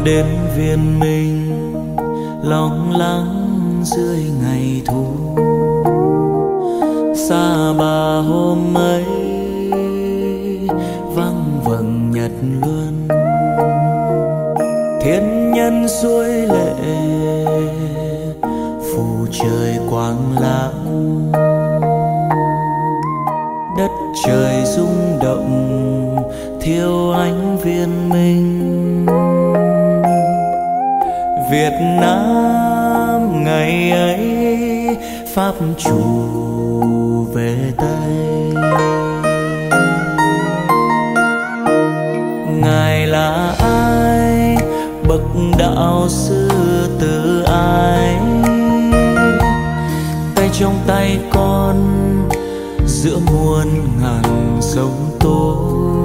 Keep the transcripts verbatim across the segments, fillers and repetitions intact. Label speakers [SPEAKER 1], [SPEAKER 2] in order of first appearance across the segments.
[SPEAKER 1] đến viên minh long lắng dưới ngày thu. Xa bà hôm ấy văng vầng nhật luân, thiên nhân suối lệ phù trời quang lãng. Đất trời rung động thiêu ánh viên minh. Việt Nam ngày ấy pháp chủ về Tây. Ngài là ai, bậc đạo sư từ ai? Tay trong tay con giữa muôn ngàn sông tố.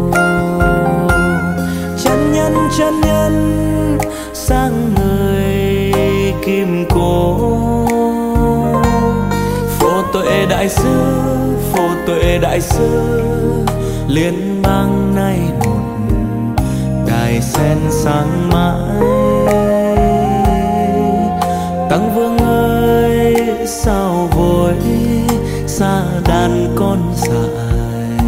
[SPEAKER 1] Chân nhân chân nhân sang người kim cố. Phổ tuệ đại sư, phổ tuệ đại sư, liên bang nay một đài sen sáng mãi. Tăng Vương ơi sao vội xa đàn con dại.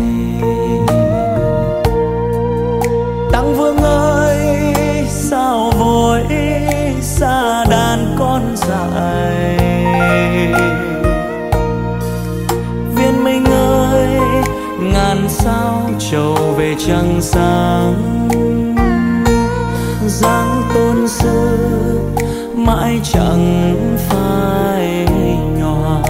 [SPEAKER 1] Tăng Vương ơi sao vội xa đàn con dại. Viên Minh ơi ngàn sao trầu về trăng sáng. Giang tôn sư mãi chẳng phai nhòa.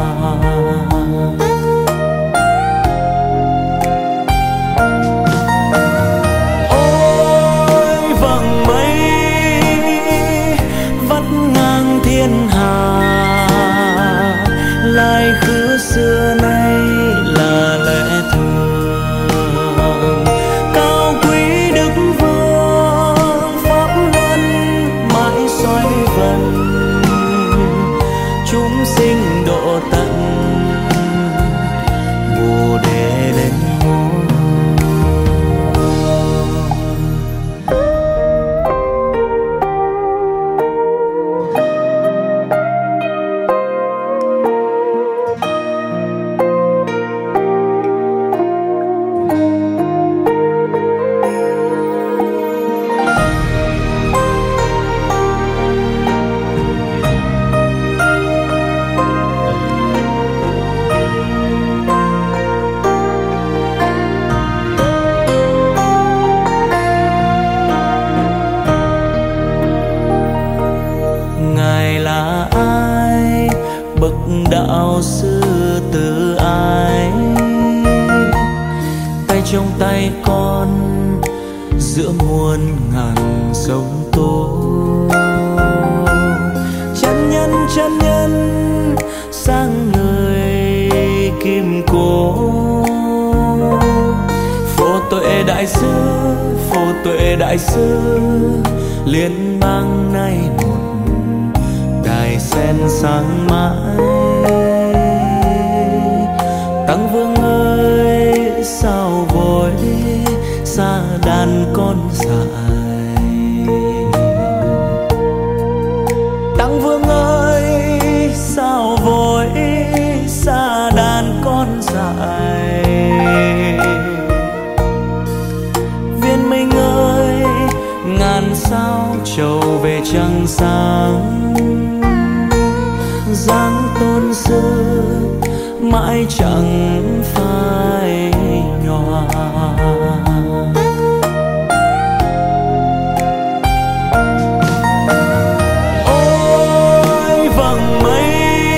[SPEAKER 1] Ôi vầng mây vắt ngang thiên hà, lai khứ xưa nay là lẽ thường. Cao quý đức vương pháp luân mãi xoay vần, chúng sinh độ tận bồ đề lên ngôi. Bậc đạo sư từ ai? Tay trong tay con giữa muôn ngàn sông tố. Chân nhân chân nhân sang người kim cố. Phổ tuệ đại sư, phổ tuệ đại sư, liên bang nay một đài sen sáng mãi. Tăng Vương ơi sao vội xa đàn con dại. Tăng Vương ơi sao vội xa đàn con dại. Viên Minh ơi ngàn sao trầu về trăng sáng. Giang tôn sư mãi chẳng phai nhòa. Ôi vầng mây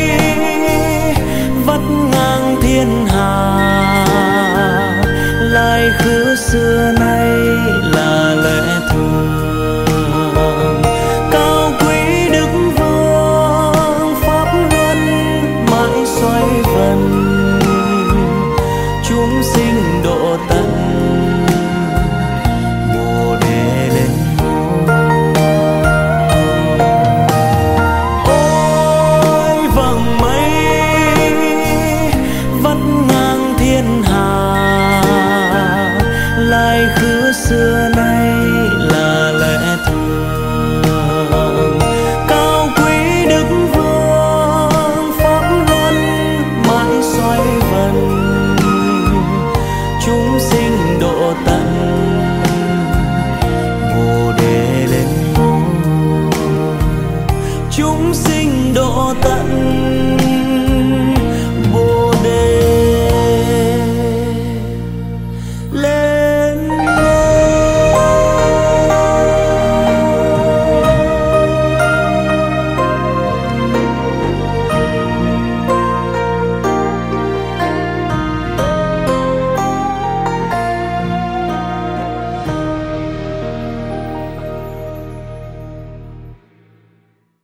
[SPEAKER 1] vắt ngang thiên hà, lai khứ xưa nay là lẽ thường. Cao quý đức vương pháp luân mãi xoay vần, chúng sinh độ tận bồ đề lên ngôi. Ôi vầng mây vắt ngang thiên hà, lai khứ xưa